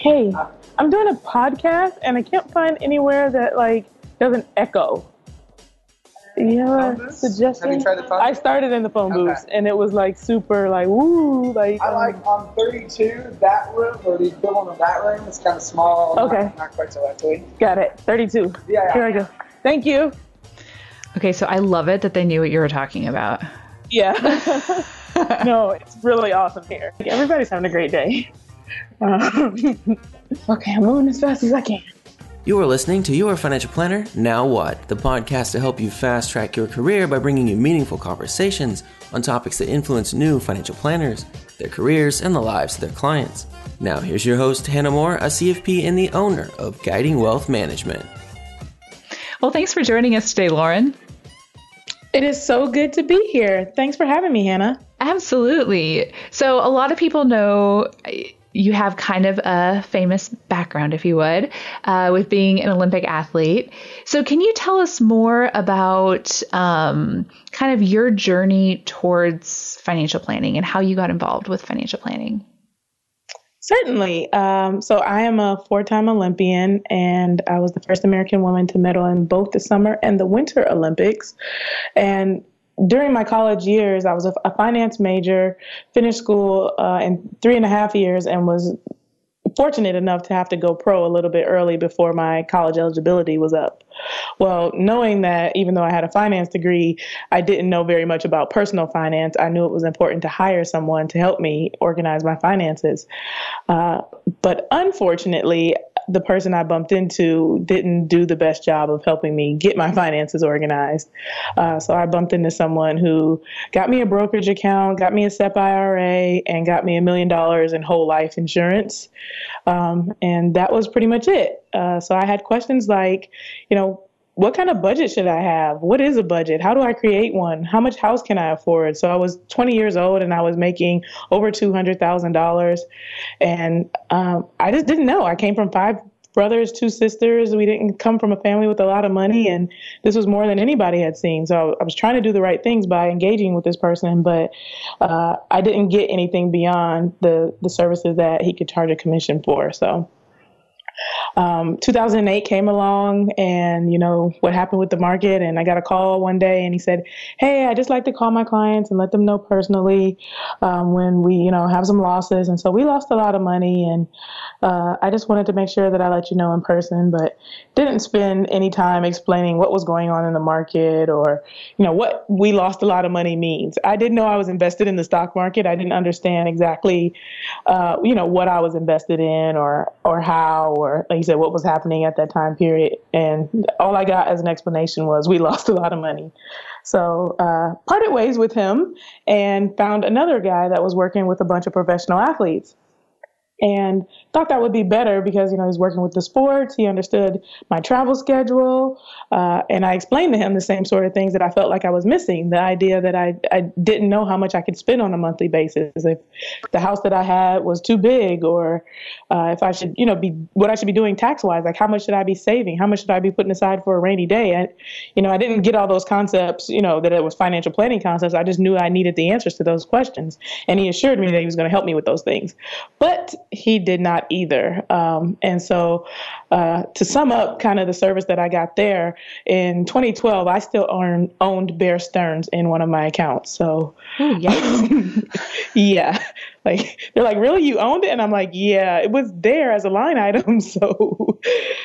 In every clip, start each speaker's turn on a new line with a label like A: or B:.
A: Hey, I'm doing a podcast and I can't find anywhere that doesn't echo. You have a suggestion?
B: Have you tried the phone
A: I
B: booth?
A: started in the phone
B: Okay.
A: booths and it was super woo
B: I like on 32, that room, or the equivalent of that room. It's kind of small.
A: Okay.
B: Not quite so echoey.
A: Got it. 32.
B: Yeah.
A: Here I go. Thank you.
C: Okay, so I love it that they knew what you were talking about.
A: Yeah. No, it's really awesome here. Everybody's having a great day. Okay, I'm moving as fast as I can.
D: You are listening to Your Financial Planner, Now What? The podcast to help you fast track your career by bringing you meaningful conversations on topics that influence new financial planners, their careers, and the lives of their clients. Now here's your host, Hannah Moore, a CFP and the owner of Guiding Wealth Management.
C: Well, thanks for joining us today, Lauren.
A: It is so good to be here. Thanks for having me, Hannah.
C: Absolutely. So a lot of people know you have kind of a famous background, if you would, with being an Olympic athlete. So can you tell us more about kind of your journey towards financial planning and how you got involved with financial planning?
A: Certainly. So I am a 4-time Olympian, and I was the first American woman to medal in both the Summer and the Winter Olympics. And during my college years, I was a finance major, finished school in 3.5 years, and was fortunate enough to have to go pro a little bit early before my college eligibility was up. Well, knowing that even though I had a finance degree, I didn't know very much about personal finance. I knew it was important to hire someone to help me organize my finances. But unfortunately, the person I bumped into didn't do the best job of helping me get my finances organized. So I bumped into someone who got me a brokerage account, got me a SEP IRA, and got me $1 million in whole life insurance. And that was pretty much it. So I had questions like, what kind of budget should I have? What is a budget? How do I create one? How much house can I afford? So I was 20 years old and I was making over $200,000. And I just didn't know. I came from 5 brothers, 2 sisters. We didn't come from a family with a lot of money. And this was more than anybody had seen. So I was trying to do the right things by engaging with this person. But I didn't get anything beyond the services that he could charge a commission for. So 2008 came along, and what happened with the market, and I got a call one day and he said, hey, I just like to call my clients and let them know personally when we have some losses. And so we lost a lot of money, and I just wanted to make sure that I let you know in person, but didn't spend any time explaining what was going on in the market or what we lost a lot of money means. I didn't know I was invested in the stock market. I didn't understand exactly what I was invested in or how, or like you said, what was happening at that time period. And all I got as an explanation was we lost a lot of money. So parted ways with him and found another guy that was working with a bunch of professional athletes. And thought that would be better because, he's working with the sports. He understood my travel schedule. And I explained to him the same sort of things that I felt like I was missing. The idea that I didn't know how much I could spend on a monthly basis. If the house that I had was too big, or if I should, what I should be doing tax-wise. Like, how much should I be saving? How much should I be putting aside for a rainy day? I didn't get all those concepts, that it was financial planning concepts. I just knew I needed the answers to those questions. And he assured me that he was going to help me with those things. But he did not either. And so to sum up kind of the service that I got there, in 2012, I still owned Bear Stearns in one of my accounts. So yeah, like they're like, really, you owned it? And I'm like, yeah, it was there as a line item. So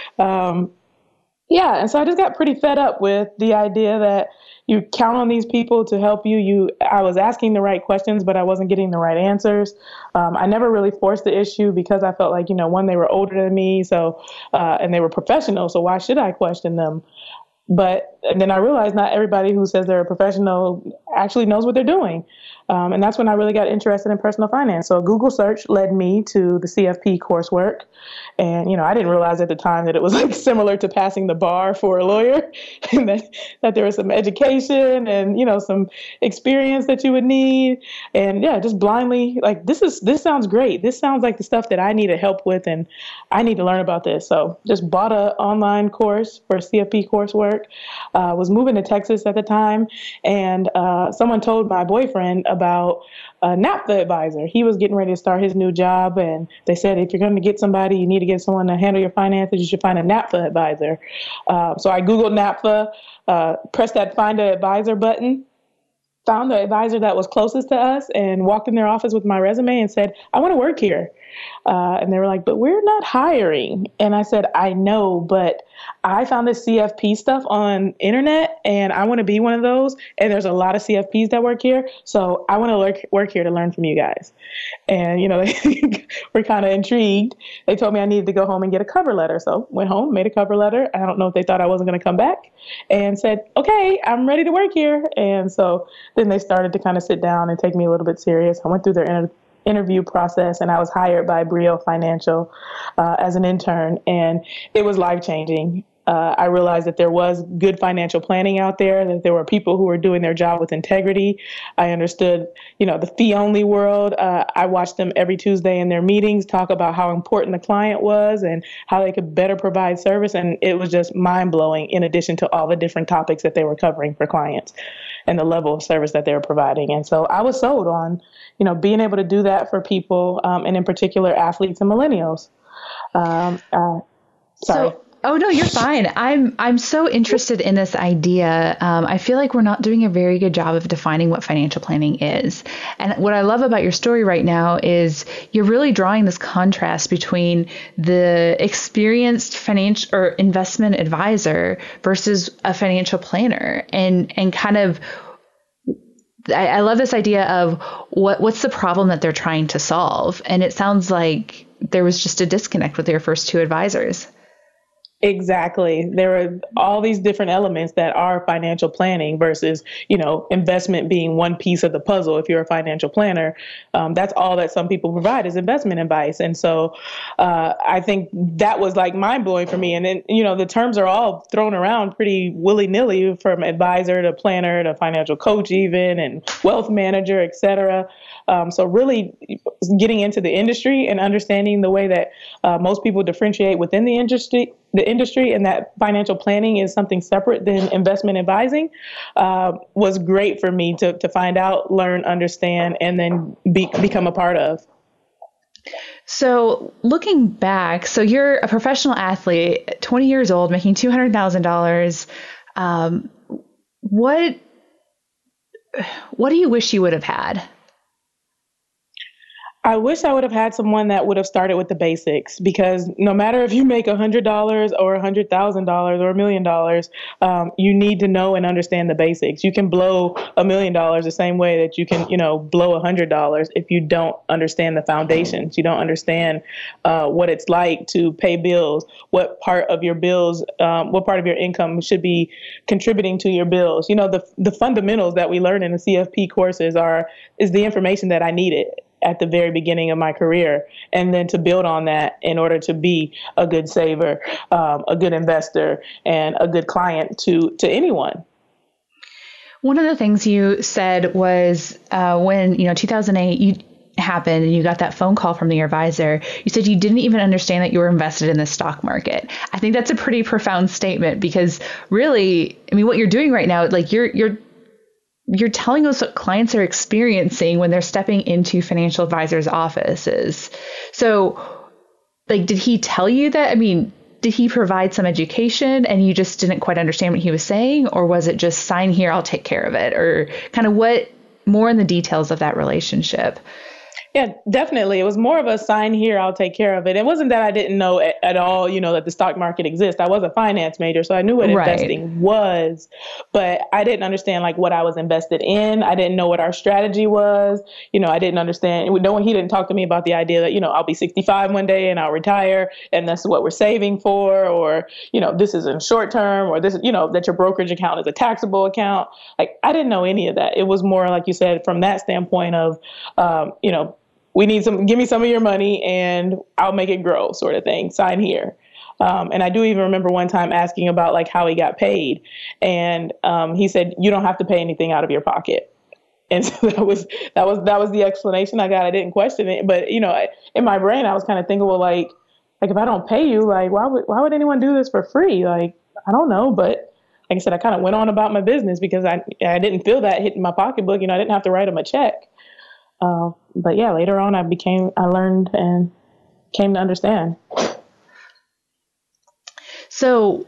A: yeah, and so I just got pretty fed up with the idea that you count on these people to help you. I was asking the right questions, but I wasn't getting the right answers. I never really forced the issue because I felt like, one, they were older than me, so and they were professionals, so why should I question them? But then I realized not everybody who says they're a professional actually knows what they're doing. And that's when I really got interested in personal finance. So a Google search led me to the CFP coursework. And, I didn't realize at the time that it was like similar to passing the bar for a lawyer, and that there was some education and, some experience that you would need. And yeah, just blindly, like, this sounds great. This sounds like the stuff that I needed help with, and I need to learn about this. So just bought an online course for CFP coursework. Was moving to Texas at the time, and someone told my boyfriend about a NAPFA advisor. He was getting ready to start his new job, and they said, if you're going to get somebody, you need to get someone to handle your finances, you should find a NAPFA advisor. So I Googled NAPFA, pressed that find an advisor button, found the advisor that was closest to us, and walked in their office with my resume and said, I want to work here. And they were like, but we're not hiring. And I said, I know, but I found this CFP stuff on internet and I want to be one of those. And there's a lot of CFPs that work here. So I want to work here to learn from you guys. And, they were kind of intrigued. They told me I needed to go home and get a cover letter. So went home, made a cover letter. I don't know if they thought I wasn't going to come back, and said, okay, I'm ready to work here. And so then they started to kind of sit down and take me a little bit serious. I went through their interview process, and I was hired by Brio Financial as an intern, and it was life-changing. I realized that there was good financial planning out there, that there were people who were doing their job with integrity. I understood, the fee-only world. I watched them every Tuesday in their meetings talk about how important the client was and how they could better provide service, and it was just mind-blowing in addition to all the different topics that they were covering for clients and the level of service that they were providing. And so I was sold on, being able to do that for people, and in particular, athletes and millennials. Sorry.
C: Oh no, you're fine. I'm so interested in this idea. I feel like we're not doing a very good job of defining what financial planning is. And what I love about your story right now is you're really drawing this contrast between the experienced financial or investment advisor versus a financial planner, and kind of I love this idea of what's the problem that they're trying to solve. And it sounds like there was just a disconnect with your first two advisors.
A: Exactly. There are all these different elements that are financial planning versus, investment being one piece of the puzzle. If you're a financial planner, that's all that some people provide is investment advice. And so I think that was like mind blowing for me. And then, the terms are all thrown around pretty willy nilly, from advisor to planner to financial coach even, and wealth manager, et cetera. So really getting into the industry and understanding the way that most people differentiate within the industry, and that financial planning is something separate than investment advising, was great for me to find out, learn, understand, and then become a part of.
C: So looking back, so you're a professional athlete, 20 years old, making $200,000. What do you wish you would have had?
A: I wish I would have had someone that would have started with the basics, because no matter if you make $100 or $100,000 or $1 million, you need to know and understand the basics. You can blow $1 million the same way that you can, blow $100 if you don't understand the foundations. You don't understand what it's like to pay bills, what part of your bills, what part of your income should be contributing to your bills. The fundamentals that we learn in the CFP courses is the information that I needed at the very beginning of my career, and then to build on that in order to be a good saver, a good investor, and a good client to anyone.
C: One of the things you said was when 2008 happened and you got that phone call from your advisor, you said you didn't even understand that you were invested in the stock market. I think that's a pretty profound statement, because really, what you're doing right now, like you're telling us what clients are experiencing when they're stepping into financial advisors' offices. So, did he tell you that? Did he provide some education and you just didn't quite understand what he was saying? Or was it just sign here, I'll take care of it? Or kind of what more in the details of that relationship?
A: Yeah, definitely. It was more of a sign here, I'll take care of it. It wasn't that I didn't know at all, that the stock market exists. I was a finance major, so I knew what investing was, but I didn't understand what I was invested in. I didn't know what our strategy was. I didn't understand. He didn't talk to me about the idea that, I'll be 65 one day and I'll retire and that's what we're saving for, or, this is in short term, or this, that your brokerage account is a taxable account. I didn't know any of that. It was more, like you said, from that standpoint of, give me some of your money and I'll make it grow, sort of thing. Sign here. And I do even remember one time asking about how he got paid. And he said, you don't have to pay anything out of your pocket. And so that was the explanation I got. I didn't question it. But, in my brain, I was kind of thinking, well, if I don't pay you, why would anyone do this for free? I don't know. But like I said, I kind of went on about my business because I didn't feel that hitting my pocketbook. I didn't have to write them a check. But yeah, later on, I learned and came to understand.
C: So,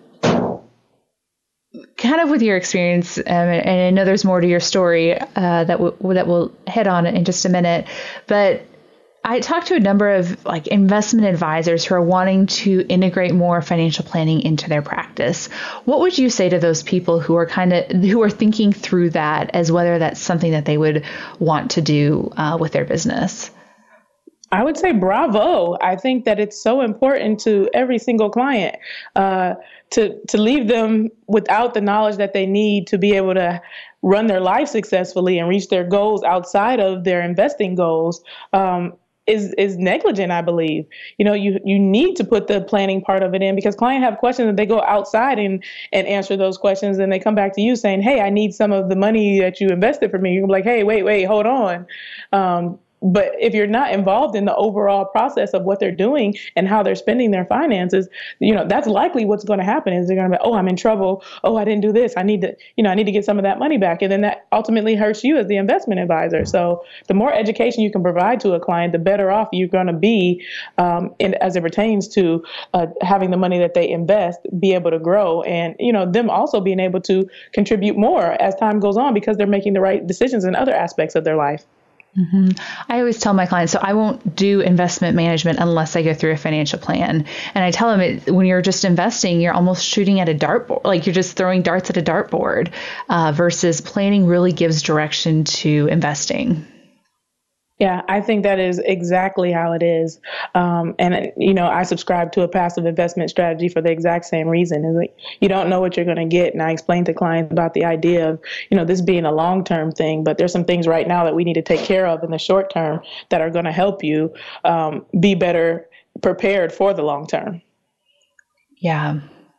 C: kind of with your experience, and I know there's more to your story that we'll hit on in just a minute, but I talked to a number of like investment advisors who are wanting to integrate more financial planning into their practice. What would you say to those people who are thinking through that as whether that's something that they would want to do with their business?
A: I would say bravo. I think that it's so important to every single client to leave them without the knowledge that they need to be able to run their life successfully and reach their goals outside of their investing goals. Is negligent, I believe. You need to put the planning part of it in, because clients have questions and they go outside and answer those questions, and they come back to you saying, hey, I need some of the money that you invested for me. You're like, hey, wait, hold on. But if you're not involved in the overall process of what they're doing and how they're spending their finances, that's likely what's going to happen is they're going to be, oh, I'm in trouble. Oh, I didn't do this. I need to get some of that money back. And then that ultimately hurts you as the investment advisor. So the more education you can provide to a client, the better off you're going to be as it pertains to having the money that they invest be able to grow, and, them also being able to contribute more as time goes on because they're making the right decisions in other aspects of their life.
C: Mm-hmm. I always tell my clients, so I won't do investment management unless I go through a financial plan. And I tell them when you're just investing, you're almost shooting at a dartboard, like you're just throwing darts at a dartboard, versus planning really gives direction to investing.
A: Yeah, I think that is exactly how it is. I subscribe to a passive investment strategy for the exact same reason. Is like, you don't know what you're going to get. And I explain to clients about the idea of, this being a long-term thing, but there's some things right now that we need to take care of in the short term that are going to help you be better prepared for the long term.
C: Yeah.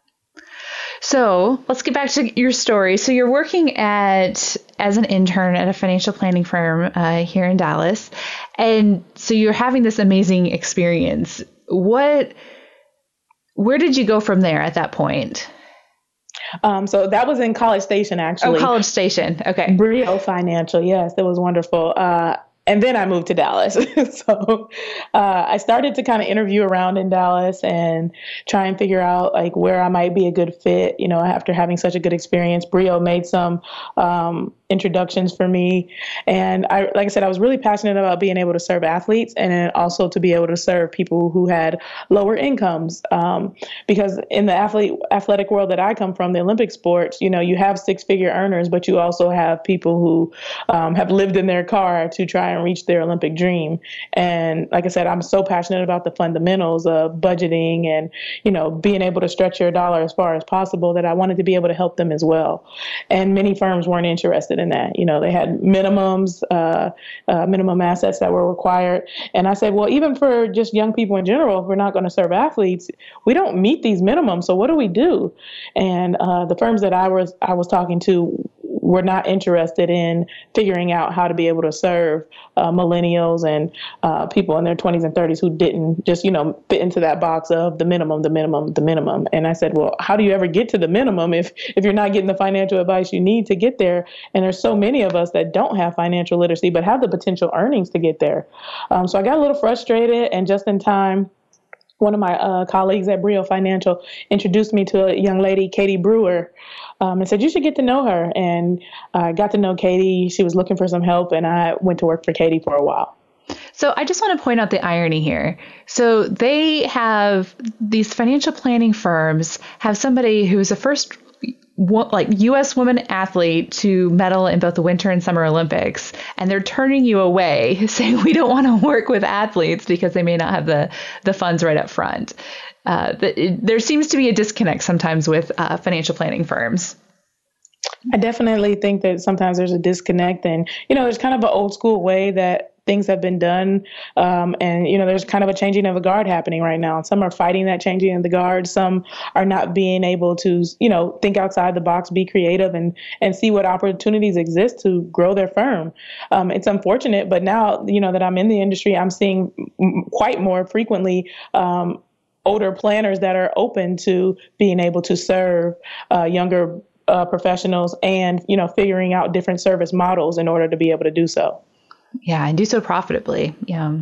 C: So let's get back to your story. So you're working as an intern at a financial planning firm here in Dallas. And so you're having this amazing experience. Where did you go from there at that point?
A: So that was in College Station, actually.
C: Oh, College Station. Okay.
A: Brio Financial. Yes, that was wonderful. And then I moved to Dallas. So I started to kind of interview around in Dallas and try and figure out like where I might be a good fit. After having such a good experience, Brio made some introductions for me. And like I said, I was really passionate about being able to serve athletes and then also to be able to serve people who had lower incomes. Because in the athletic world that I come from, the Olympic sports, you have six-figure earners, but you also have people who have lived in their car to try and reach their Olympic dream. And like I said, I'm so passionate about the fundamentals of budgeting and, being able to stretch your dollar as far as possible that I wanted to be able to help them as well. And many firms weren't interested in that. They had minimums, minimum assets that were required. And I said, well, even for just young people in general, if we're not going to serve athletes, we don't meet these minimums. So what do we do? And the firms that I was talking to were not interested in figuring out how to be able to serve millennials and people in their 20s and 30s who didn't just, fit into that box of the minimum. And I said, well, how do you ever get to the minimum if you're not getting the financial advice you need to get there? And there's so many of us that don't have financial literacy, but have the potential earnings to get there. So I got a little frustrated, and just in time, one of my colleagues at Brio Financial introduced me to a young lady, Katie Brewer, and said, you should get to know her. And I got to know Katie. She was looking for some help, and I went to work for Katie for a while.
C: So I just want to point out the irony here. So they have these financial planning firms have somebody who's a first U.S. woman athlete to medal in both the Winter and Summer Olympics, and they're turning you away, saying we don't want to work with athletes because they may not have the funds right up front. There seems to be a disconnect sometimes with financial planning firms.
A: I definitely think that sometimes there's a disconnect, and there's kind of an old school way that things have been done. And, there's kind of a changing of the guard happening right now. Some are fighting that changing of the guard. Some are not being able to, think outside the box, be creative and see what opportunities exist to grow their firm. It's unfortunate, but now, that I'm in the industry, I'm seeing quite more frequently older planners that are open to being able to serve younger professionals and, figuring out different service models in order to be able to do so.
C: Yeah, and do so profitably. Yeah.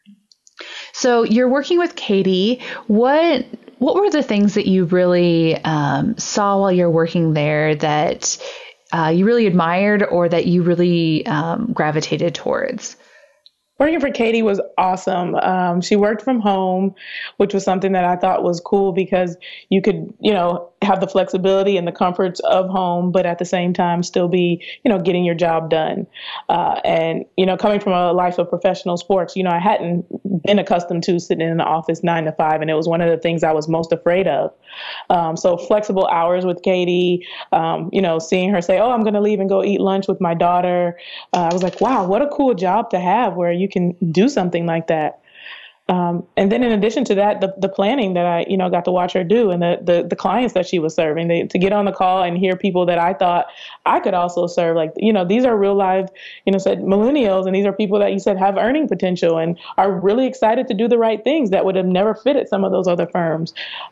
C: So you're working with Katie. What were the things that you really saw while you're working there that you really admired or that you really gravitated towards?
A: Working for Katie was awesome. She worked from home, which was something that I thought was cool because you could, have the flexibility and the comforts of home, but at the same time still be, getting your job done. And coming from a life of professional sports, I hadn't been accustomed to sitting in the office 9 to 5, and it was one of the things I was most afraid of. So flexible hours with Katie, seeing her say, "Oh, I'm going to leave and go eat lunch with my daughter." I was like, wow, what a cool job to have where you can do something like that. And then in addition to that, the planning that I, got to watch her do and the clients that she was serving, to get on the call and hear people that I thought I could also serve, like, these are real live, said millennials, and these are people that you said have earning potential and are really excited to do the right things that would have never fit at some of those other firms.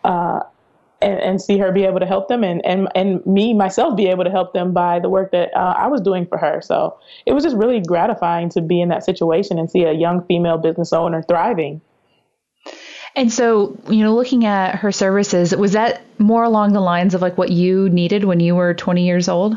A: And see her be able to help them and me, myself, be able to help them by the work that I was doing for her. So it was just really gratifying to be in that situation and see a young female business owner thriving.
C: And so, looking at her services, was that more along the lines of like what you needed when you were 20 years old?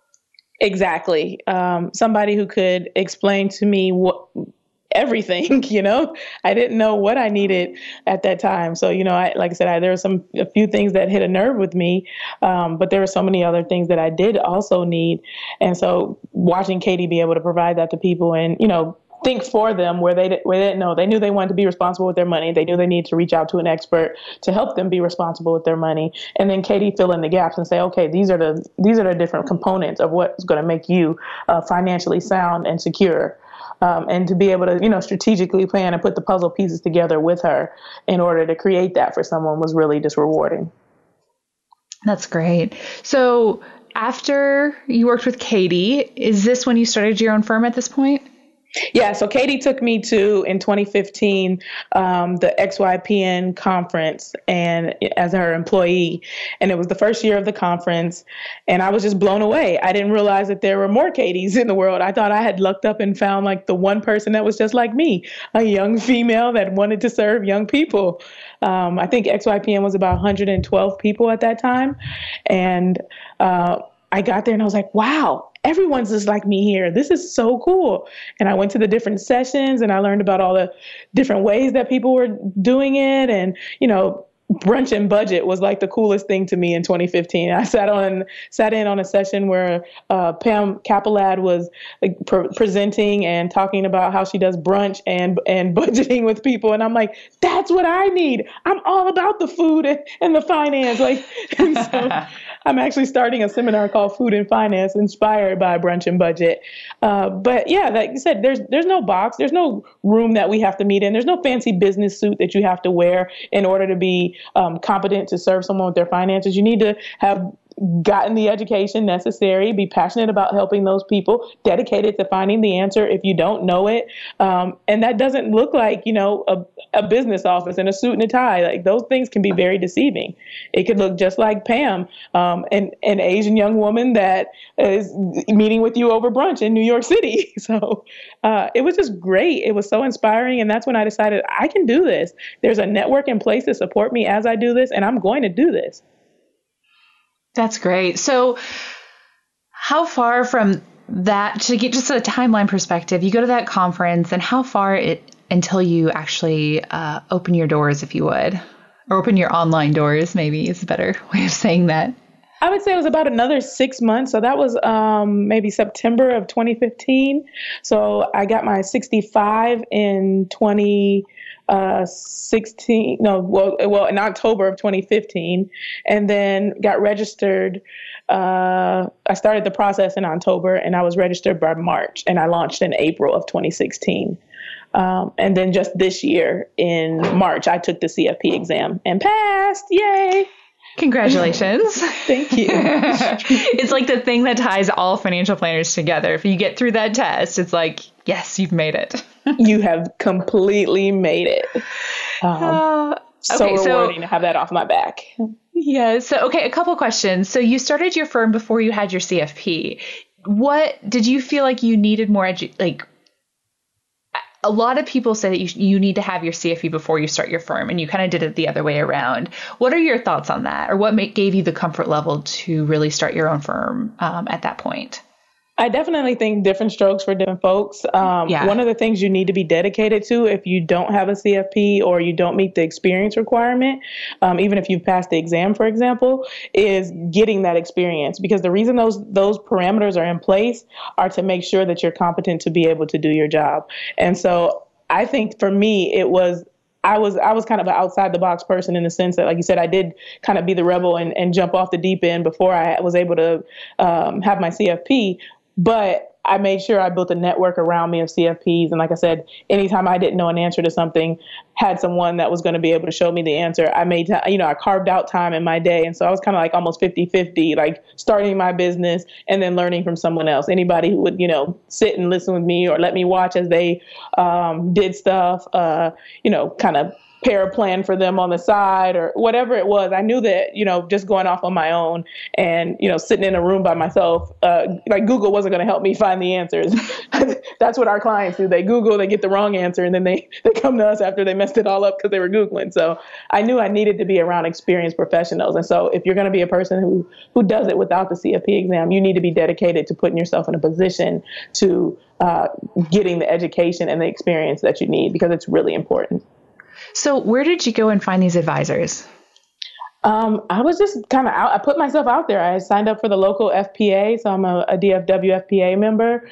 A: Exactly. Somebody who could explain to me everything, I didn't know what I needed at that time. So, like I said, there were a few things that hit a nerve with me, but there were so many other things that I did also need. And so watching Katie be able to provide that to people and, think for them where they didn't know. They knew they wanted to be responsible with their money. They knew they needed to reach out to an expert to help them be responsible with their money. And then Katie fill in the gaps and say, okay, these are the different components of what's going to make you financially sound and secure. And to be able to, strategically plan and put the puzzle pieces together with her in order to create that for someone was really just rewarding.
C: That's great. So after you worked with Katie, is this when you started your own firm at this point?
A: Yeah, so Katie took me to, in 2015, the XYPN conference and as her employee. And it was the first year of the conference. And I was just blown away. I didn't realize that there were more Katies in the world. I thought I had looked up and found like the one person that was just like me, a young female that wanted to serve young people. I think XYPN was about 112 people at that time. And I got there and I was like, wow. Everyone's just like me here. This is so cool. And I went to the different sessions and I learned about all the different ways that people were doing it. And, Brunch and Budget was like the coolest thing to me in 2015. I sat in on a session where Pam Capelad was presenting and talking about how she does brunch and budgeting with people. And I'm like, that's what I need. I'm all about the food and the finance. And so I'm actually starting a seminar called Food and Finance, inspired by Brunch and Budget. But yeah, like you said, there's no box. There's no room that we have to meet in. There's no fancy business suit that you have to wear in order to be competent to serve someone with their finances. You need to have gotten the education necessary, be passionate about helping those people, dedicated to finding the answer if you don't know it. And that doesn't look like, a business office in a suit and a tie. Like those things can be very deceiving. It could look just like Pam, an Asian young woman that is meeting with you over brunch in New York City. So it was just great. It was so inspiring. And that's when I decided I can do this. There's a network in place to support me as I do this, and I'm going to do this.
C: That's great. So how far from that, to get just a timeline perspective, you go to that conference, and how far until you actually open your doors, if you would, or open your online doors, maybe is a better way of saying that?
A: I would say it was about another 6 months. So that was maybe September of 2015. So I got my 65 in 2016. In October of 2015, and then got registered. I started the process in October, and I was registered by March, and I launched in April of 2016. And then just this year in March, I took the CFP exam and passed. Yay!
C: Congratulations.
A: Thank you.
C: It's like the thing that ties all financial planners together. If you get through that test, it's like, yes, you've made it.
A: You have completely made it. so rewarding to have that off my back.
C: Yeah. So, okay, a couple questions. So you started your firm before you had your CFP. What did you feel like you needed more a lot of people say that you need to have your CFP before you start your firm, and you kind of did it the other way around. What are your thoughts on that? Or what gave you the comfort level to really start your own firm at that point?
A: I definitely think different strokes for different folks. One of the things you need to be dedicated to if you don't have a CFP or you don't meet the experience requirement, even if you've passed the exam, for example, is getting that experience. Because the reason those parameters are in place are to make sure that you're competent to be able to do your job. And so I think for me, I was kind of an outside the box person in the sense that, like you said, I did kind of be the rebel and jump off the deep end before I was able to have my CFP. But I made sure I built a network around me of CFPs. And like I said, anytime I didn't know an answer to something, had someone that was going to be able to show me the answer. I carved out time in my day. And so I was kind of like almost 50-50, like starting my business and then learning from someone else. Anybody who would, sit and listen with me or let me watch as they did stuff, kind of pair a plan for them on the side or whatever it was. I knew that, just going off on my own and, sitting in a room by myself, like Google wasn't going to help me find the answers. That's what our clients do. They Google, they get the wrong answer, and then they come to us after they messed it all up because they were Googling. So I knew I needed to be around experienced professionals. And so if you're going to be a person who does it without the CFP exam, you need to be dedicated to putting yourself in a position to getting the education and the experience that you need, because it's really important.
C: So where did you go and find these advisors?
A: I was just kind of out. I put myself out there. I signed up for the local FPA, so I'm a DFW FPA member.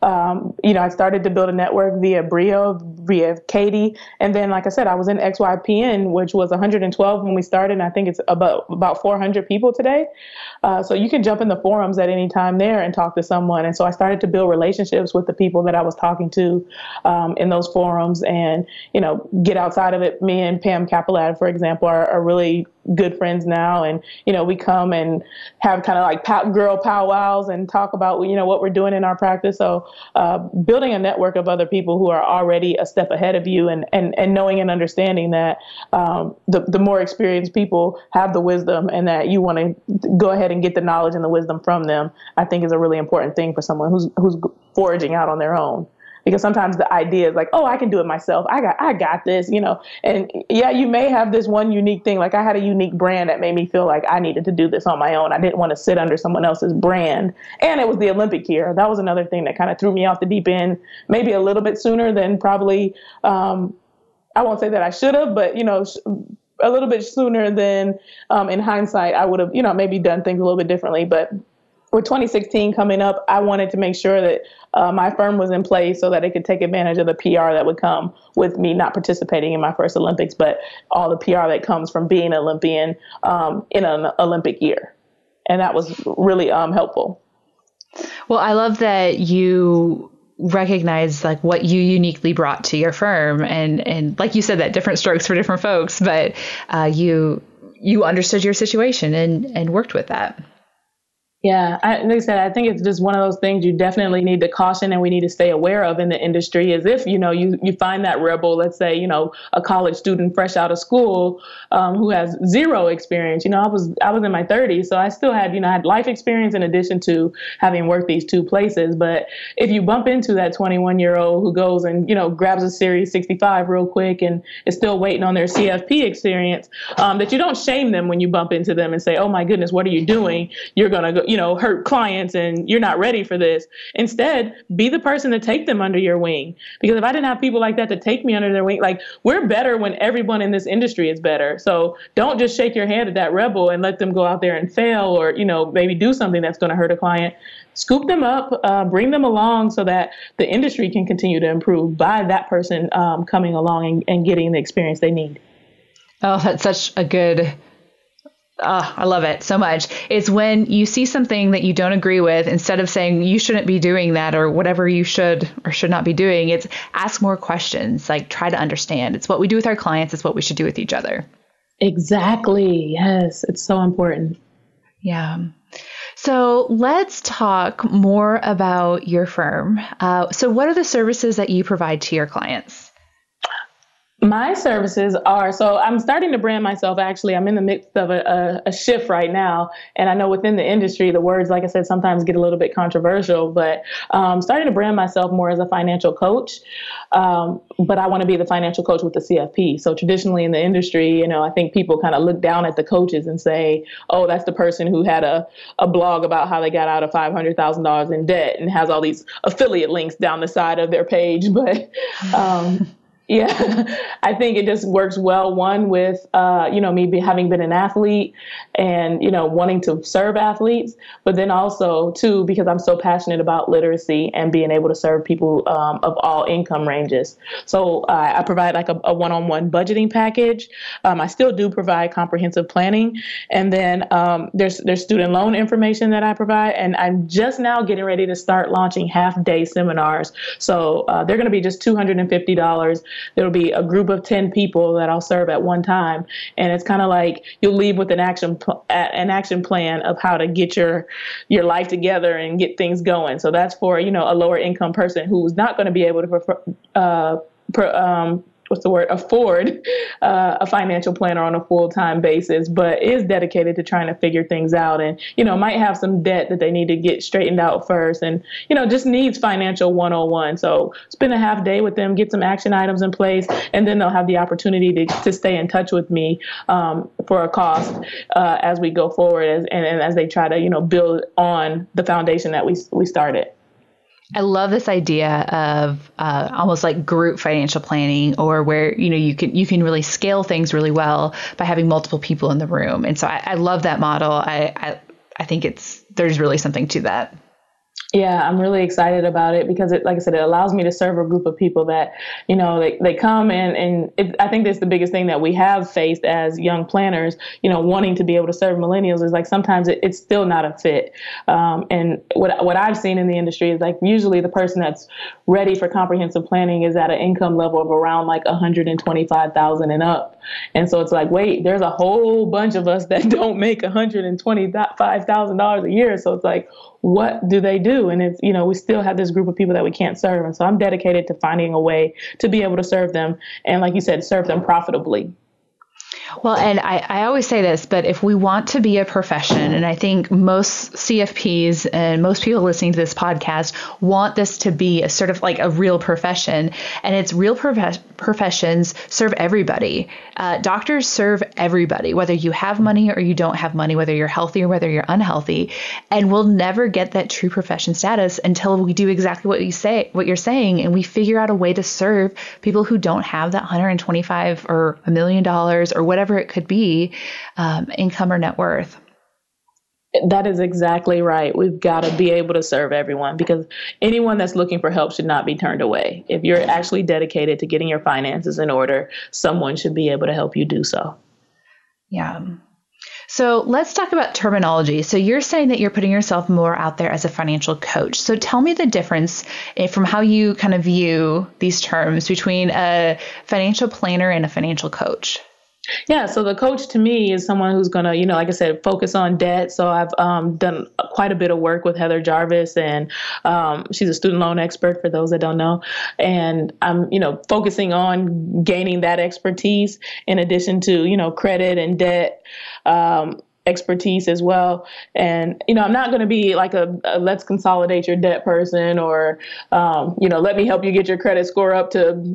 A: I started to build a network via Brio, via Katie. And then, like I said, I was in XYPN, which was 112 when we started. And I think it's about 400 people today. So you can jump in the forums at any time there and talk to someone. And so I started to build relationships with the people that I was talking to in those forums and, get outside of it. Me and Pam Capilad, for example, are really good friends now. And, we come and have kind of like girl powwows and talk about, what we're doing in our practice. So building a network of other people who are already a step ahead of you and knowing and understanding that the more experienced people have the wisdom and that you want to go ahead and get the knowledge and the wisdom from them, I think is a really important thing for someone who's foraging out on their own. Because sometimes the idea is like, oh, I can do it myself. I got this, and yeah, you may have this one unique thing. Like I had a unique brand that made me feel like I needed to do this on my own. I didn't want to sit under someone else's brand. And it was the Olympic year. That was another thing that kind of threw me off the deep end, maybe a little bit sooner than probably, I won't say that I should have, but, a little bit sooner than in hindsight, I would have, maybe done things a little bit differently. But with 2016 coming up, I wanted to make sure that my firm was in place so that it could take advantage of the PR that would come with me not participating in my first Olympics, but all the PR that comes from being an Olympian in an Olympic year. And that was really helpful.
C: Well, I love that you recognize like what you uniquely brought to your firm. And like you said, that different strokes for different folks, but you understood your situation and worked with that.
A: Yeah, like I said, I think it's just one of those things you definitely need to caution and we need to stay aware of in the industry is if, you find that rebel, let's say, a college student fresh out of school who has zero experience. I was in my 30s, so I still had, I had life experience in addition to having worked these two places. But if you bump into that 21-year-old who goes and, grabs a Series 65 real quick and is still waiting on their CFP experience, that you don't shame them when you bump into them and say, oh my goodness, what are you doing? You're going to go, hurt clients and you're not ready for this. Instead, be the person to take them under your wing. Because if I didn't have people like that to take me under their wing, like we're better when everyone in this industry is better. So don't just shake your hand at that rebel and let them go out there and fail or, maybe do something that's going to hurt a client. Scoop them up, bring them along so that the industry can continue to improve by that person coming along and getting the experience they need.
C: Oh, that's such a good I love it so much. It's when you see something that you don't agree with, instead of saying you shouldn't be doing that or whatever you should or should not be doing, it's ask more questions, like try to understand. It's what we do with our clients. It's what we should do with each other.
A: Exactly. Yes. It's so important.
C: Yeah. So let's talk more about your firm. So what are the services that you provide to your clients?
A: My services are, so I'm starting to brand myself. Actually, I'm in the midst of a shift right now. And I know within the industry, the words, like I said, sometimes get a little bit controversial, but starting to brand myself more as a financial coach. But I want to be the financial coach with the CFP. So traditionally in the industry, I think people kind of look down at the coaches and say, oh, that's the person who had a blog about how they got out of $500,000 in debt and has all these affiliate links down the side of their page. But yeah, I think it just works well, one, with, having been an athlete and, wanting to serve athletes, but then also, two, because I'm so passionate about literacy and being able to serve people of all income ranges. So I provide like a one-on-one budgeting package. I still do provide comprehensive planning. And then there's student loan information that I provide. And I'm just now getting ready to start launching half-day seminars. So they're going to be just $250. There'll be a group of 10 people that I'll serve at one time. And it's kind of like you'll leave with an action plan of how to get your life together and get things going. So that's for, a lower income person who's not going to be able to afford a financial planner on a full-time basis, but is dedicated to trying to figure things out and, might have some debt that they need to get straightened out first and, just needs financial 101. So spend a half day with them, get some action items in place, and then they'll have the opportunity to stay in touch with me for a cost as we go forward and as they try to, build on the foundation that we started.
C: I love this idea of almost like group financial planning, or where you can really scale things really well by having multiple people in the room. And so I love that model. I think there's really something to that.
A: Yeah, I'm really excited about it because like I said, it allows me to serve a group of people that, they come and I think that's the biggest thing that we have faced as young planners, wanting to be able to serve millennials is like sometimes it's still not a fit. And what I've seen in the industry is like usually the person that's ready for comprehensive planning is at an income level of around like $125,000 and up. And so it's like, wait, there's a whole bunch of us that don't make $125,000 a year. So it's like, what do they do? And it's, we still have this group of people that we can't serve. And so I'm dedicated to finding a way to be able to serve them. And like you said, serve them profitably.
C: Well, and I always say this, but if we want to be a profession, and I think most CFPs and most people listening to this podcast want this to be a sort of like a real profession, and it's real professions serve everybody. Doctors serve everybody, whether you have money or you don't have money, whether you're healthy or whether you're unhealthy. And we'll never get that true profession status until we do exactly what you're saying, and we figure out a way to serve people who don't have that $125 or $1 million or whatever it could be, income or net worth.
A: That is exactly right. We've got to be able to serve everyone because anyone that's looking for help should not be turned away. If you're actually dedicated to getting your finances in order, someone should be able to help you do so.
C: Yeah. So let's talk about terminology. So you're saying that you're putting yourself more out there as a financial coach. So tell me the difference from how you kind of view these terms between a financial planner and a financial coach.
A: Yeah, so the coach to me is someone who's going to, like I said, focus on debt. So I've done quite a bit of work with Heather Jarvis, and she's a student loan expert for those that don't know. And I'm, focusing on gaining that expertise in addition to, credit and debt expertise as well. And, I'm not going to be like a let's consolidate your debt person or, let me help you get your credit score up to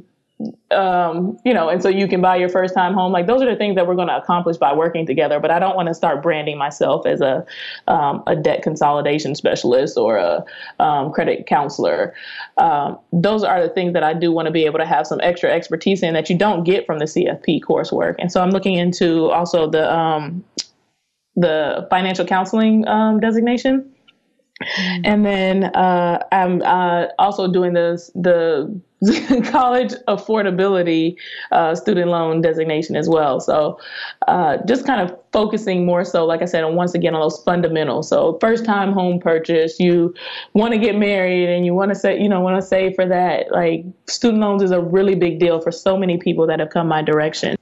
A: and so you can buy your first time home. Like those are the things that we're going to accomplish by working together. But I don't want to start branding myself as a debt consolidation specialist or a credit counselor. Those are the things that I do want to be able to have some extra expertise in that you don't get from the CFP coursework. And so I'm looking into also the financial counseling designation. And then I'm also doing the college affordability student loan designation as well. So just kind of focusing more so, like I said, once again, on those fundamentals. So first time home purchase, you want to get married and you want to save for that. Like student loans is a really big deal for so many people that have come my direction.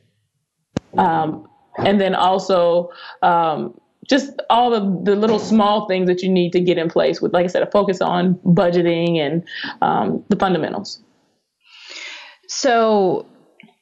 A: And then also just all of the little small things that you need to get in place with, like I said, a focus on budgeting and the fundamentals.
C: So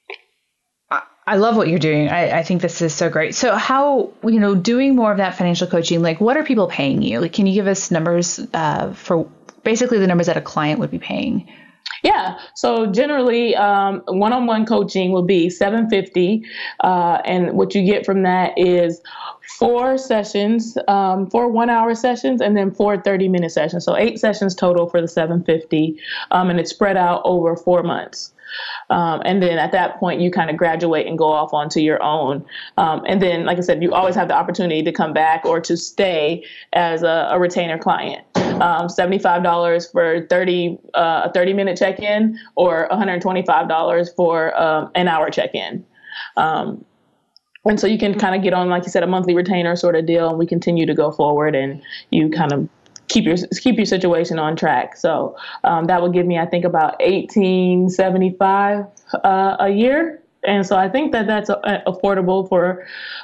C: I love what you're doing. I think this is so great. So how, doing more of that financial coaching, like what are people paying you? Like, can you give us numbers for basically the numbers that a client would be paying?
A: Yeah. So generally, one-on-one coaching will be $750. And what you get from that is 4 sessions, 4 1-hour sessions, and then 4 30-minute sessions. So 8 sessions total for the $750. And it's spread out over 4 months. And then at that point, you kind of graduate and go off onto your own. And then, like I said, you always have the opportunity to come back or to stay as a retainer client. $75 for a 30-minute check-in, or $125 for an hour check-in. And so you can kind of get on, like you said, a monthly retainer sort of deal, and we continue to go forward, and you kind of keep your situation on track. So that would give me, I think, about $1,875 a year. And so I think that's affordable for,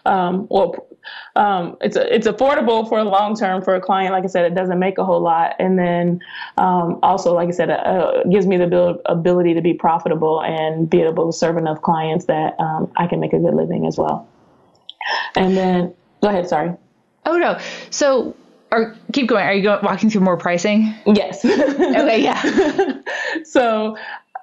A: it's affordable for long term for a client. Like I said, it doesn't make a whole lot. And then also, like I said, it gives me the ability to be profitable and be able to serve enough clients that I can make a good living as well. And then, go ahead, sorry.
C: Oh, no. So, or keep going. Are you walking through more pricing?
A: Yes.
C: Okay, yeah.
A: So,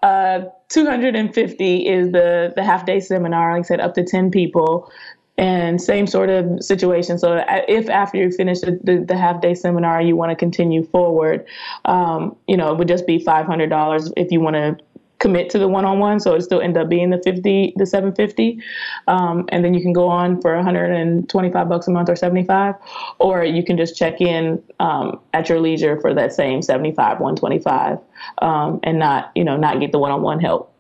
A: $250 is the half-day seminar. Like I said, up to 10 people, and same sort of situation. So if after you finish the half-day seminar, you want to continue forward, it would just be $500 if you want to commit to the one-on-one. So it still end up being the $750. And then you can go on for $125 a month or $75, or you can just check in at your leisure for that same $75, $125, and not get the one-on-one help.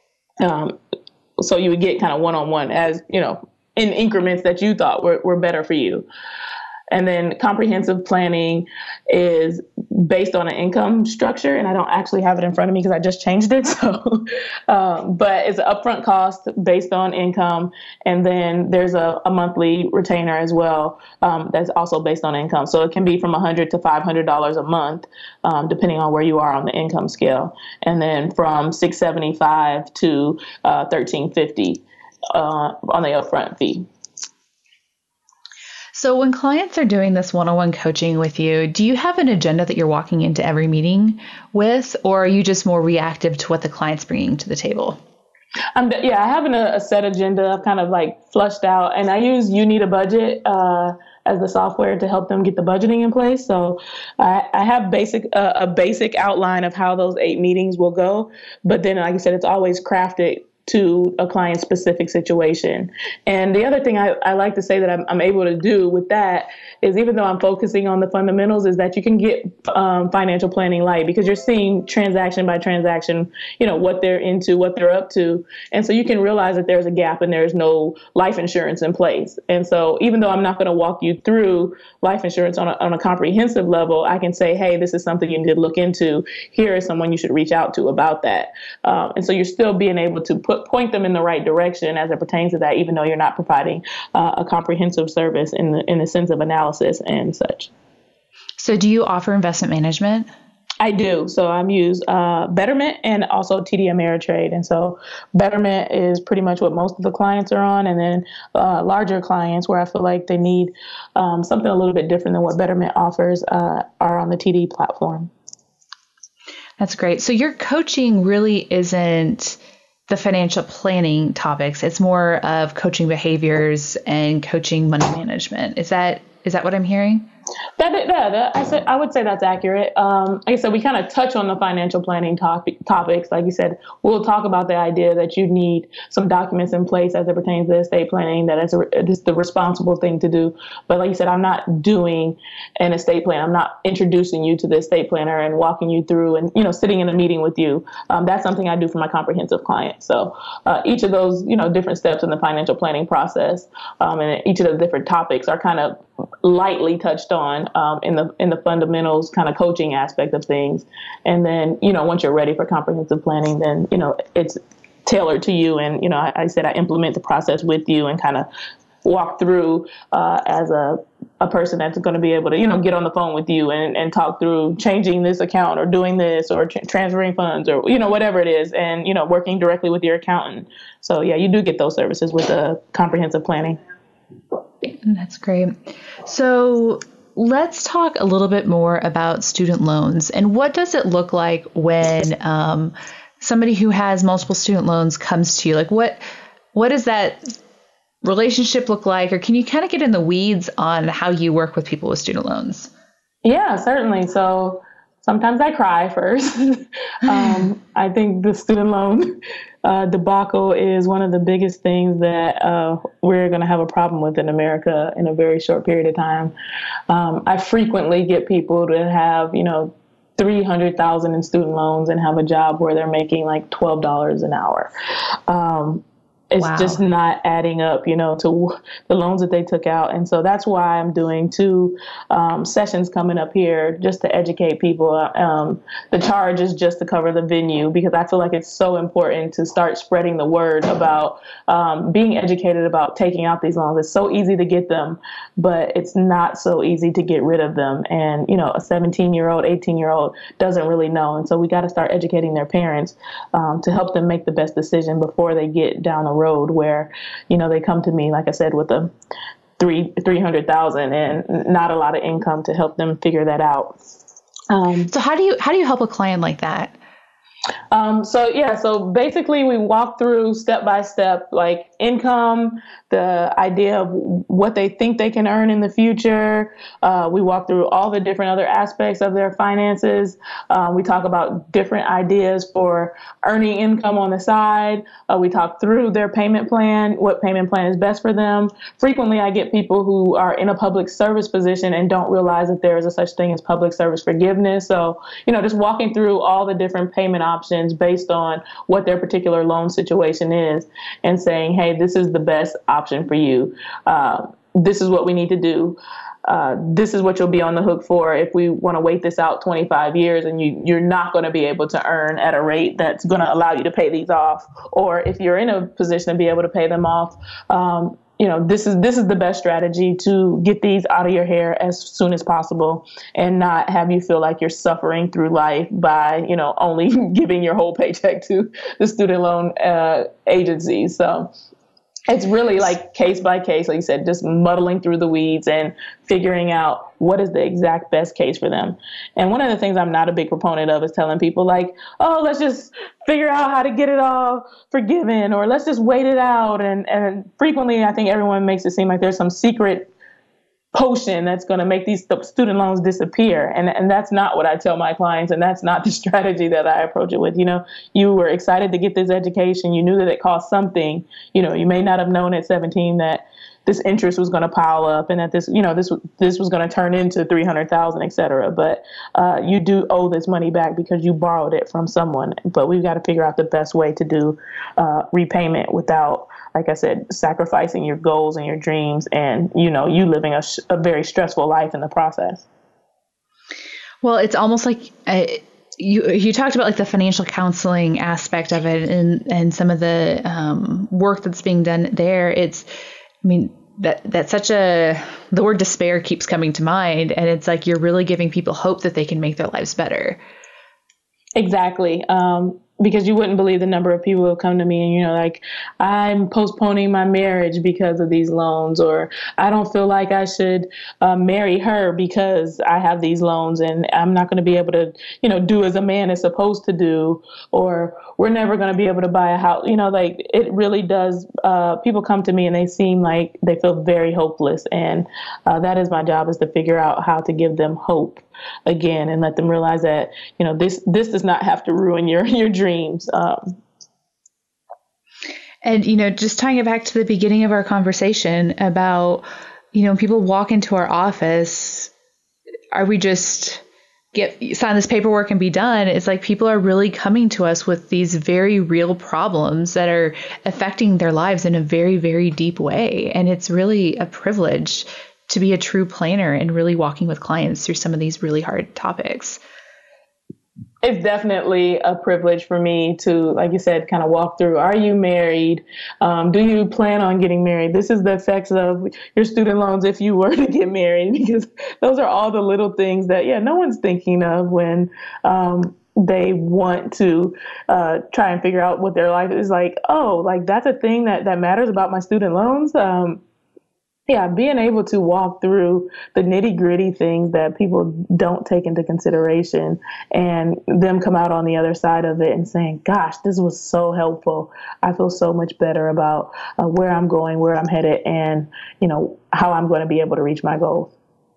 A: So you would get kind of one-on-one as, in increments that you thought were better for you. And then comprehensive planning is based on an income structure, and I don't actually have it in front of me because I just changed it. So, but it's an upfront cost based on income, and then there's a monthly retainer as well that's also based on income. So it can be from $100 to $500 a month, depending on where you are on the income scale, and then from $675 to $1,350 on the upfront fee.
C: So when clients are doing this one-on-one coaching with you, do you have an agenda that you're walking into every meeting with, or are you just more reactive to what the client's bringing to the table?
A: I have a set agenda. I've kind of like flushed out, and I use You Need a Budget as the software to help them get the budgeting in place. So I have a basic outline of how those 8 meetings will go. But then, like I said, it's always crafted to a client specific situation. And the other thing I like to say that I'm able to do with that is, even though I'm focusing on the fundamentals, is that you can get financial planning light, because you're seeing transaction by transaction, what they're into, what they're up to. And so you can realize that there's a gap and there's no life insurance in place. And so even though I'm not going to walk you through life insurance on a comprehensive level, I can say, hey, this is something you need to look into. Here is someone you should reach out to about that. And so you're still being able to point them in the right direction as it pertains to that, even though you're not providing a comprehensive service in the sense of analysis and such.
C: So do you offer investment management?
A: I do. So I'm use Betterment and also TD Ameritrade. And so Betterment is pretty much what most of the clients are on. And then larger clients where I feel like they need something a little bit different than what Betterment offers are on the TD platform.
C: That's great. So your coaching really isn't the financial planning topics. It's more of coaching behaviors and coaching money management. Is that what I'm hearing? I would say that's accurate. Like I said, we kind of touch on the financial planning topics. Like you said, we'll talk about the idea that you need some documents in place as it pertains to estate planning, that it's the responsible thing to do. But like you said, I'm not doing an estate plan. I'm not introducing you to the estate planner and walking you through and, sitting in a meeting with you. That's something I do for my comprehensive clients. So each of those, different steps in the financial planning process and each of the different topics are kind of lightly touched on in the fundamentals kind of coaching aspect of things. And then, once you're ready for comprehensive planning, then, it's tailored to you. And, I said I implement the process with you and kind of walk through as a
A: a person that's going to be able to, get on the phone with you and talk through changing this account or doing this or transferring funds or, whatever it is, and, working directly with your accountant. So yeah, you do get those services with comprehensive planning.
C: That's great. So let's talk a little bit more about student loans, and what does it look like when somebody who has multiple student loans comes to you? Like what does that relationship look like? Or can you kind of get in the weeds on how you work with people with student loans?
A: Yeah, certainly. So sometimes I cry first. I think the student loan debacle is one of the biggest things that we're going to have a problem with in America in a very short period of time. I frequently get people to have, $300,000 in student loans and have a job where they're making like $12 an hour. It's just not adding up, to the loans that they took out. And so that's why I'm doing 2 sessions coming up here just to educate people. The charge is just to cover the venue, because I feel like it's so important to start spreading the word about being educated about taking out these loans. It's so easy to get them, but it's not so easy to get rid of them. And, a 17-year-old, 18-year-old doesn't really know. And so we got to start educating their parents to help them make the best decision before they get down the road where, they come to me, like I said, with a $300,000 and not a lot of income to help them figure that out.
C: So how do you help a client like that?
A: So basically we walk through step by step, like income, the idea of what they think they can earn in the future. We walk through all the different other aspects of their finances. We talk about different ideas for earning income on the side. We talk through their payment plan, what payment plan is best for them. Frequently, I get people who are in a public service position and don't realize that there is a such thing as public service forgiveness. So, just walking through all the different payment options based on what their particular loan situation is and saying, hey, this is the best option for you. This is what we need to do. This is what you'll be on the hook for if we want to wait this out 25 years and you're not going to be able to earn at a rate that's going to allow you to pay these off. Or if you're in a position to be able to pay them off, this is the best strategy to get these out of your hair as soon as possible and not have you feel like you're suffering through life by, only giving your whole paycheck to the student loan agency. So it's really like case by case, like you said, just muddling through the weeds and figuring out what is the exact best case for them. And one of the things I'm not a big proponent of is telling people like, oh, let's just figure out how to get it all forgiven, or let's just wait it out. And frequently, I think everyone makes it seem like there's some secret potion that's going to make these student loans disappear. And that's not what I tell my clients. And that's not the strategy that I approach it with. You were excited to get this education. You knew that it cost something. You may not have known at 17 that this interest was going to pile up and that this was going to turn into $300,000, et cetera. But you do owe this money back because you borrowed it from someone. But we've got to figure out the best way to do repayment without, like I said, sacrificing your goals and your dreams and, you living a very stressful life in the process.
C: Well, it's almost like you talked about like the financial counseling aspect of it and some of the work that's being done there. That's such the word despair keeps coming to mind. And it's like you're really giving people hope that they can make their lives better.
A: Exactly. Because you wouldn't believe the number of people who come to me and, like, I'm postponing my marriage because of these loans, or I don't feel like I should marry her because I have these loans and I'm not going to be able to, do as a man is supposed to do, or we're never going to be able to buy a house. Like it really does. People come to me and they seem like they feel very hopeless. And that is my job, is to figure out how to give them hope again and let them realize that, this does not have to ruin your dreams.
C: And, just tying it back to the beginning of our conversation about, when people walk into our office, are we just sign this paperwork and be done? It's like people are really coming to us with these very real problems that are affecting their lives in a very, very deep way. And it's really a privilege to be a true planner and really walking with clients through some of these really hard topics.
A: It's definitely a privilege for me to, like you said, kind of walk through. Are you married? Do you plan on getting married? This is the effects of your student loans if you were to get married, because those are all the little things that, yeah, no one's thinking of when they want to try and figure out what their life is like. Oh, like that's a thing that matters about my student loans. Yeah, being able to walk through the nitty gritty things that people don't take into consideration and them come out on the other side of it and saying, gosh, this was so helpful. I feel so much better about where I'm going, where I'm headed, and, how I'm going to be able to reach my goals.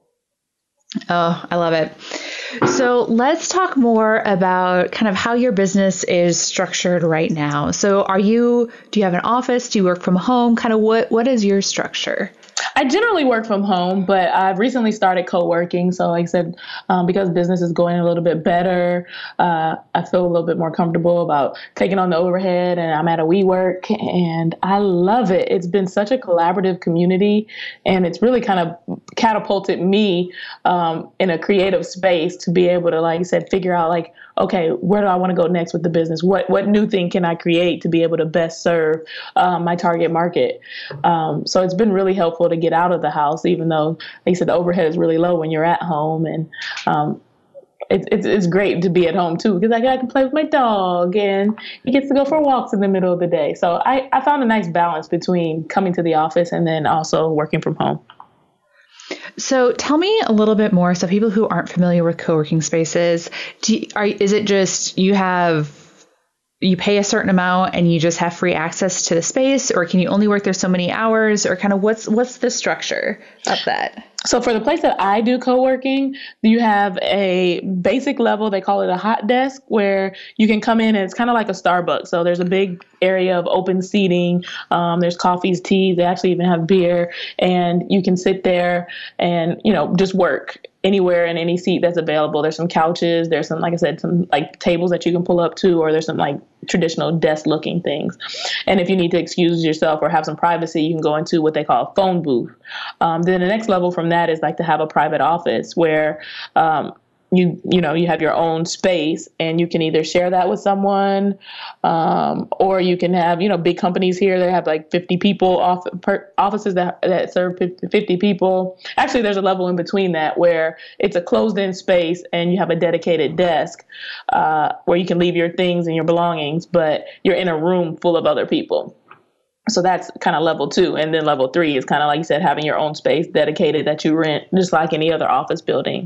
C: Oh, I love it. So let's talk more about kind of how your business is structured right now. So do you have an office? Do you work from home? Kind of what is your structure?
A: I generally work from home, but I've recently started co-working. So like I said, because business is going a little bit better, I feel a little bit more comfortable about taking on the overhead, and I'm at a WeWork and I love it. It's been such a collaborative community, and it's really kind of catapulted me in a creative space to be able to, like you said, figure out like, okay, where do I want to go next with the business? What new thing can I create to be able to best serve my target market? So it's been really helpful to get out of the house, even though, like you said, the overhead is really low when you're at home. And it's great to be at home too, because I can play with my dog and he gets to go for walks in the middle of the day. So I found a nice balance between coming to the office and then also working from home.
C: So tell me a little bit more. So people who aren't familiar with co-working spaces, is it just you pay a certain amount and you just have free access to the space, or can you only work there so many hours, or kind of what's the structure of that?
A: So for the place that I do co-working, you have a basic level, they call it a hot desk, where you can come in and it's kind of like a Starbucks. So there's a big area of open seating. There's coffees, teas, they actually even have beer, and you can sit there and, just work anywhere in any seat that's available. There's some couches, there's some, like I said, some like tables that you can pull up to, or there's some like traditional desk looking things. And if you need to excuse yourself or have some privacy, you can go into what they call a phone booth. Then the next level from that is like to have a private office where you have your own space, and you can either share that with someone, or you can have, big companies here that have like 50 people offices that serve 50 people. Actually, there's a level in between that where it's a closed in space and you have a dedicated desk where you can leave your things and your belongings, but you're in a room full of other people. So that's kind of level 2. And then level 3 is kind of, like you said, having your own space dedicated that you rent, just like any other office building.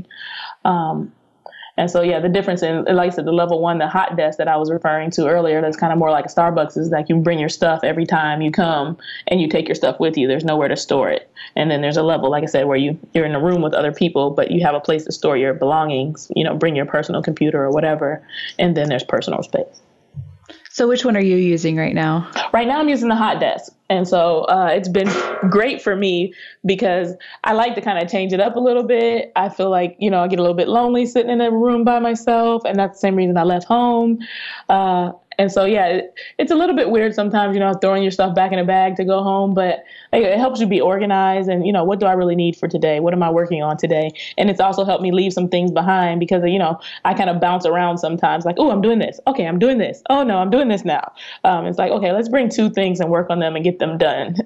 A: And so, yeah, the difference in, like I said, the level 1, the hot desk that I was referring to earlier, that's kind of more like a Starbucks, is like you bring your stuff every time you come and you take your stuff with you. There's nowhere to store it. And then there's a level, like I said, where you're in a room with other people, but you have a place to store your belongings, bring your personal computer or whatever. And then there's personal space.
C: So which one are you using right now?
A: Right now I'm using the hot desk. And so it's been great for me because I like to kind of change it up a little bit. I feel like, I get a little bit lonely sitting in a room by myself. And that's the same reason I left home. And so, yeah, it's a little bit weird sometimes, throwing your stuff back in a bag to go home, but it helps you be organized and, what do I really need for today? What am I working on today? And it's also helped me leave some things behind because, I kind of bounce around sometimes like, oh, I'm doing this. Okay, I'm doing this. Oh, no, I'm doing this now. It's like, okay, let's bring 2 things and work on them and get them done.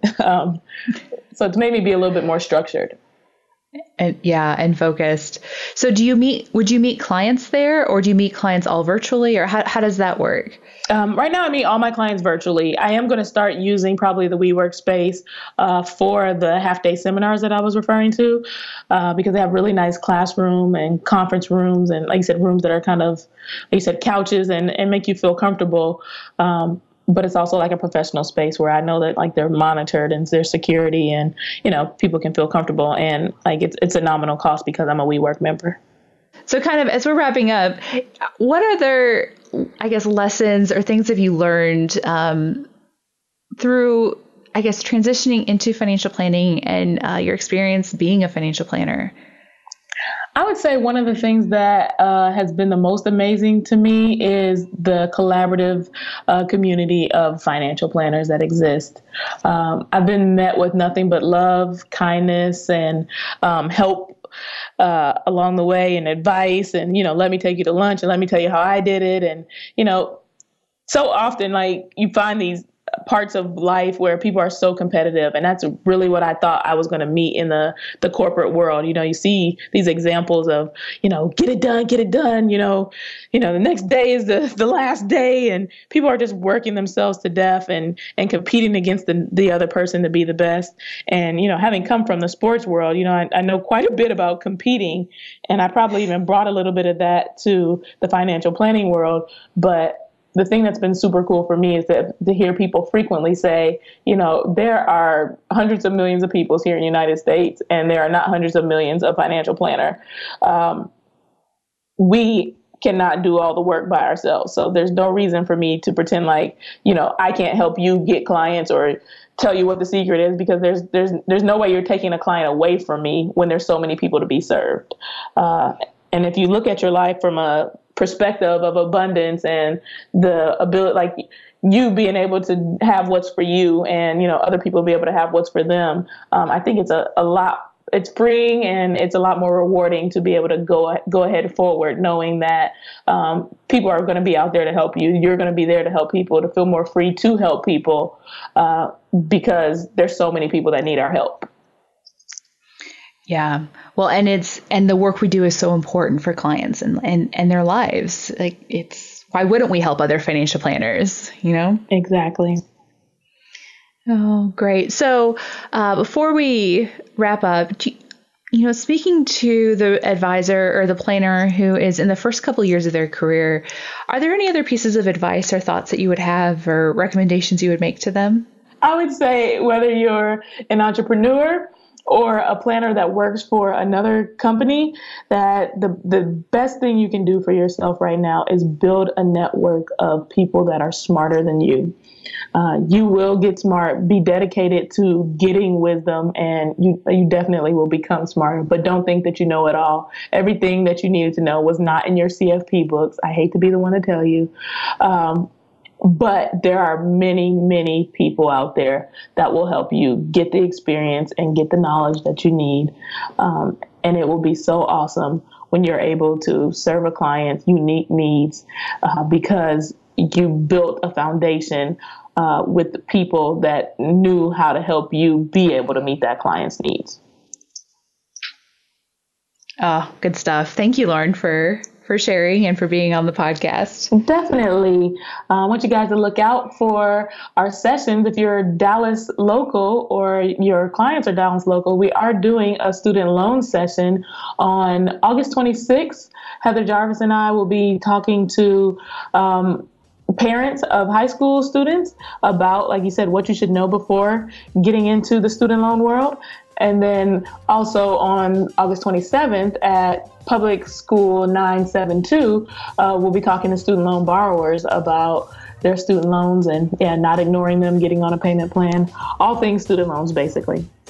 A: So it's made me be a little bit more structured.
C: And focused. So would you meet clients there, or do you meet clients all virtually, or how does that work?
A: Right now I meet all my clients virtually. I am going to start using probably the WeWork space for the half-day seminars that I was referring to because they have really nice classroom and conference rooms and, like you said, rooms that are kind of, like you said, couches and make you feel comfortable. But it's also like a professional space where I know that like they're monitored and there's security and, people can feel comfortable, and like it's a nominal cost because I'm a WeWork member.
C: So kind of as we're wrapping up, what other, I guess, lessons or things have you learned through, I guess, transitioning into financial planning and your experience being a financial planner?
A: I would say one of the things that has been the most amazing to me is the collaborative community of financial planners that exist. I've been met with nothing but love, kindness, and help along the way and advice and, let me take you to lunch and let me tell you how I did it. And, so often, like, you find these parts of life where people are so competitive. And that's really what I thought I was going to meet in the corporate world. You see these examples of, get it done. The next day is the last day, and people are just working themselves to death and competing against the other person to be the best. And, having come from the sports world, I know quite a bit about competing, and I probably even brought a little bit of that to the financial planning world. But the thing that's been super cool for me is to hear people frequently say, there are hundreds of millions of people here in the United States, and there are not hundreds of millions of financial planner. We cannot do all the work by ourselves. So there's no reason for me to pretend like, I can't help you get clients or tell you what the secret is, because there's no way you're taking a client away from me when there's so many people to be served. And if you look at your life from a perspective of abundance and the ability, like you being able to have what's for you and, other people be able to have what's for them. I think it's a lot, it's freeing and it's a lot more rewarding to be able to go ahead forward, knowing that people are going to be out there to help you. You're going to be there to help people, to feel more free to help people because there's so many people that need our help.
C: Yeah. Well, and the work we do is so important for clients and their lives. Like, why wouldn't we help other financial planners,
A: Exactly.
C: Oh, great. So, before we wrap up, speaking to the advisor or the planner who is in the first couple of years of their career, are there any other pieces of advice or thoughts that you would have or recommendations you would make to them?
A: I would say whether you're an entrepreneur or a planner that works for another company, that the best thing you can do for yourself right now is build a network of people that are smarter than you. You will get smart, be dedicated to getting wisdom, and you definitely will become smarter. But don't think that you know it all. Everything that you needed to know was not in your CFP books. I hate to be the one to tell you. But there are many, many people out there that will help you get the experience and get the knowledge that you need. And it will be so awesome when you're able to serve a client's unique needs because you built a foundation with the people that knew how to help you be able to meet that client's needs.
C: Oh, good stuff. Thank you, Lauren, for sharing and for being on the podcast.
A: Definitely. I want you guys to look out for our sessions. If you're Dallas local or your clients are Dallas local, we are doing a student loan session on August 26th. Heather Jarvis and I will be talking to parents of high school students about, like you said, what you should know before getting into the student loan world. And then also on August 27th at Public School 972, we'll be talking to student loan borrowers about their student loans and not ignoring them, getting on a payment plan, all things student loans, basically.